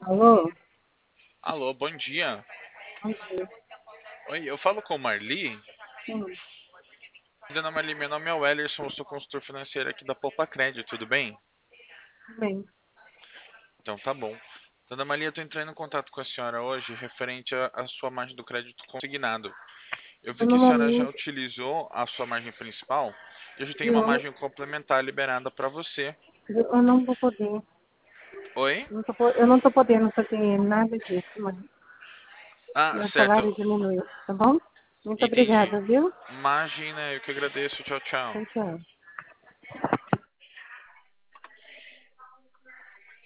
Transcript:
Alô? Alô, bom dia. Bom dia. Oi, eu falo com Marli. Sim, Dona Marli, meu nome é Wellerson, eu sou consultor financeiro aqui da Poupa Crédito, tudo bem? tudo bem. Então tá bom. Dona Marli, eu tô entrando em contato com a senhora hoje referente à sua margem do crédito consignado. Eu vi Eu, que no a senhora já momento, utilizou a sua margem principal e hoje tem uma eu, margem complementar liberada para você. eu não vou poder. Oi? Eu não tô podendo fazer nada disso, mas Ah, meu certo. salário diminuiu, tá bom? Muito Entendi. obrigada, viu? Imagina, eu que agradeço. Tchau, tchau. Tchau, tchau.